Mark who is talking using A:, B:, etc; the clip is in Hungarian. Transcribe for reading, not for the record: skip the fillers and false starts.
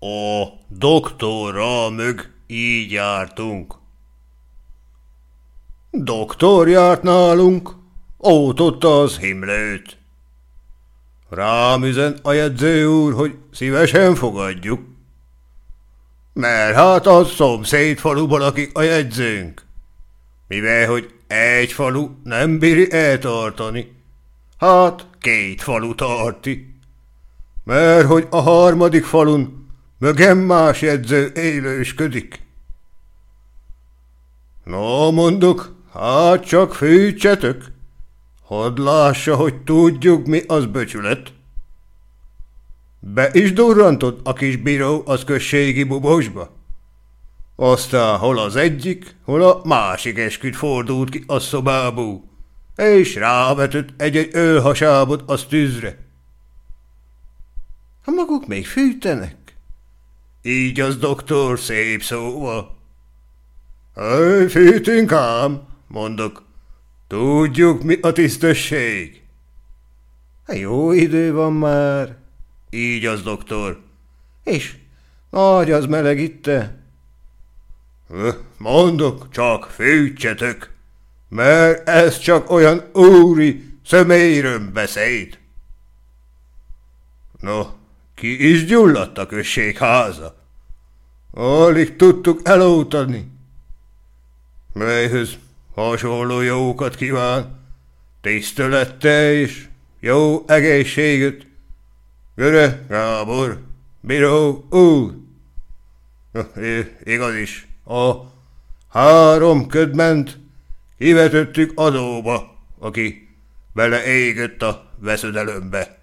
A: A doktorral mög így jártunk. Doktor járt nálunk, ótotta az himlőt. Rám üzen a jegyző úr, hogy szívesen fogadjuk. Mert hát a szomszéd faluban lakik a jegyzőnk. Mivel, hogy egy falu nem bíri eltartani, hát 2 falu tarti. Mert hogy a 3. falun mögem más jegyző élősködik. No, mondok, hát csak fűtsetek, hadd lássa, hogy tudjuk, mi az böcsület. Be is durrantott a kis bíró az községi bubosba. Aztán hol az egyik, hol a másik esküd fordult ki a szobából, és rávetett egy ölhasábot az tűzre. Ha maguk még fűtenek? Így az doktor szép szóval. Fűtünk ám, mondok. Tudjuk, mi a tisztesség. Jó idő van már. Így az doktor. És nagy az meleg itte. Mondok, csak fűtsetek, mert ez csak olyan úri személyöröm beszéd. No, ki is gyulladt a községháza. Alig tudtuk elótani. Melyhöz hasonló jókat kíván, tisztelettel és jó egészséget. Göre Gábor, bíró úr. Igaz is, a 3 ködment kivetettük adóba, aki beleégett a veszedelembe.